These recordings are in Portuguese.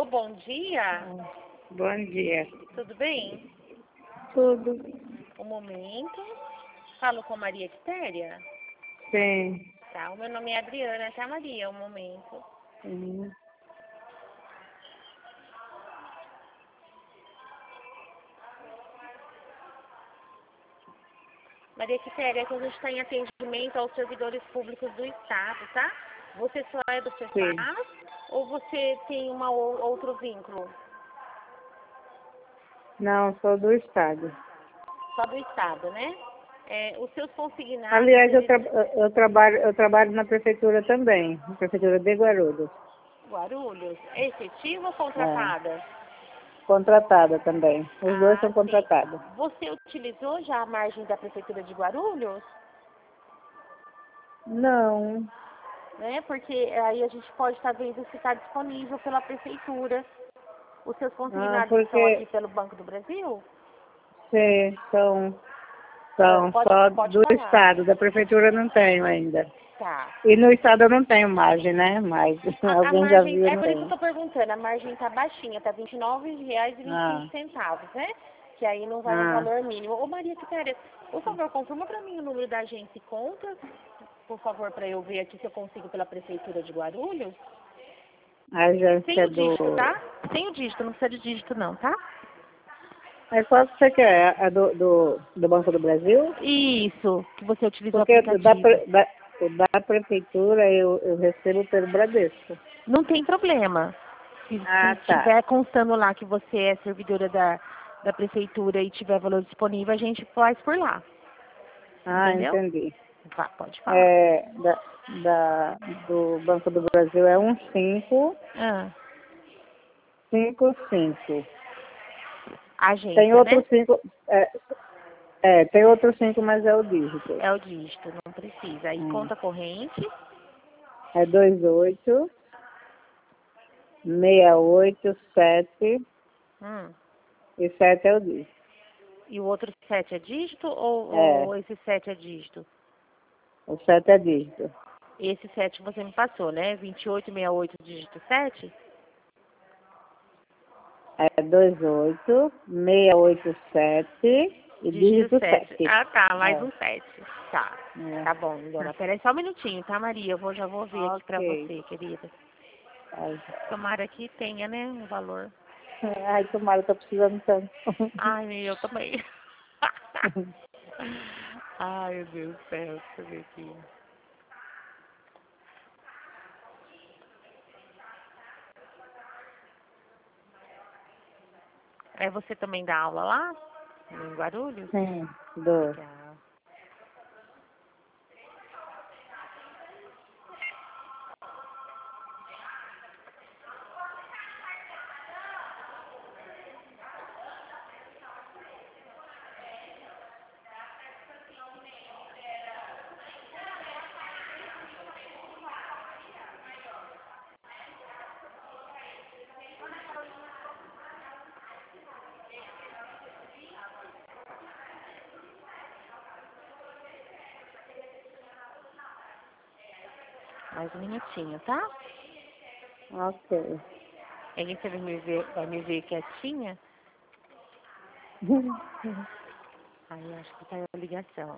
Alô, bom dia. Bom dia. Tudo bem? Tudo? Um momento. Falo com Maria Quitéria? Sim. Tá, o meu nome é Adriana, tá, Maria? Um momento. Sim. Maria Quitéria, que a gente está em atendimento aos servidores públicos do Estado, tá? Você só é do Sim. CEFAS ou você tem outro vínculo? Não, sou do estado. Só do Estado, né? Os seus consignados... Aliás, eles... eu trabalho na prefeitura também, na prefeitura de Guarulhos. Guarulhos, é efetiva ou É. contratada? Contratada também. Os dois Ah, são sim. contratados. Você utilizou já a margem da Prefeitura de Guarulhos? Não. Né? Porque aí a gente pode estar vendo se está disponível pela Prefeitura. Os seus consignados estão aqui Porque pelo Banco do Brasil? sim, são Pode, só pode do falar. estado. Da prefeitura eu não tenho ainda. Tá. E no estado eu não tenho margem, né? Mas A alguém já margem, viu, eu é não por isso que eu tenho. estou perguntando, a margem está baixinha, está R$ 29,25, Ah, né? Que aí não vai um ah. valor mínimo. Ô Maria Quitéria, por favor, confirma para mim o número da agência e conta, por favor, para eu ver aqui se eu consigo pela Prefeitura de Guarulhos. A Tem agência o dígito, do... tá? Tem o dígito, não precisa de dígito não, tá? Mas qual que você quer? A do Banco do Brasil? Isso, que você utiliza o Porque aplicativo. o da prefeitura eu recebo pelo Bradesco. Não tem problema. Se Ah, tá. estiver constando lá que você é servidora da prefeitura e tiver valor disponível, a gente faz por lá. Ah, Entendeu? entendi. Vá, pode falar. É, do Banco do Brasil é Ah, 1555. Tem agência, outro né? 5, tem outro 5, mas é o dígito. É o dígito, não precisa. Aí Hum. conta corrente. É 28 687 Hum. e 7 é o dígito. E o outro 7 é dígito É, ou esse 7 é dígito? o 7 é dígito. Esse 7 você me passou, né? 2868 dígito 7? É 28 687 e Dígito dígito 7. 7. Ah, tá. Mais É, um 7. Tá. é. Tá bom, dona. Peraí só um minutinho, tá, Maria? Já vou ver aqui pra Ok. você, querida. Ai, Tomara que tenha, né, um valor. ai, tomara, eu tô precisando tanto. Ai, eu também. Ai, meu Deus do céu. Deixa eu ver aqui. Você também dá aula lá? Em Guarulhos? Sim, do. Legal. Mais um minutinho, tá? Ok. Aí você vai me ver quietinha. Aí eu acho que tá a ligação.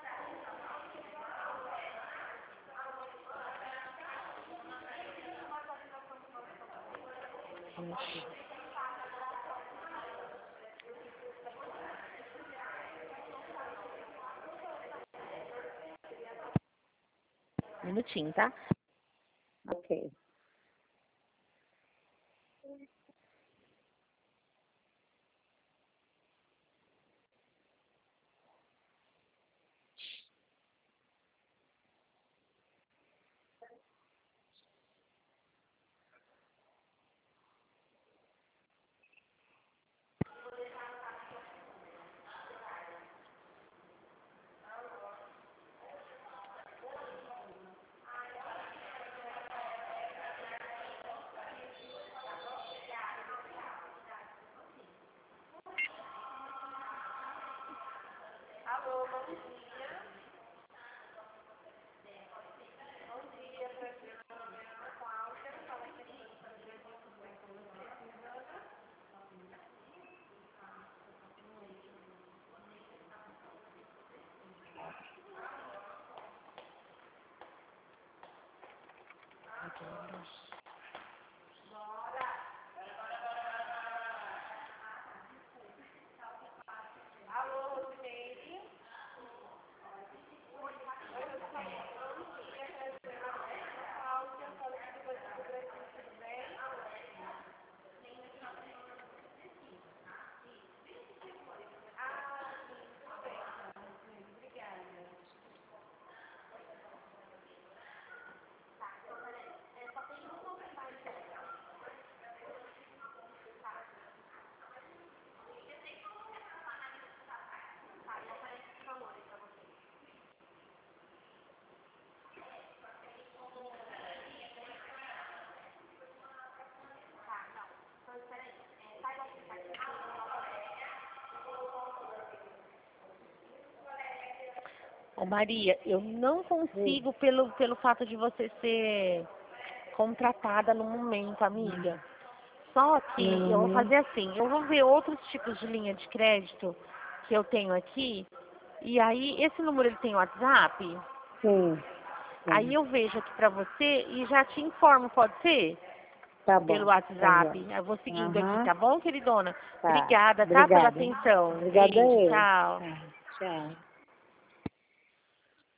Minutinho, tá? Ok. Ô Maria, eu não consigo pelo fato de você ser contratada no momento, amiga. Só que eu vou fazer assim, eu vou ver outros tipos de linha de crédito que eu tenho aqui. E aí, esse número ele tem WhatsApp? Sim. Aí eu vejo aqui pra você e já te informo, pode ser? Tá bom. Pelo Tá WhatsApp. bom. Eu vou seguindo aqui, Aham. tá bom, queridona? Tá. Obrigada, tá, pela Obrigada. atenção. Obrigada Beijo, eu. tchau. Tá. Tchau.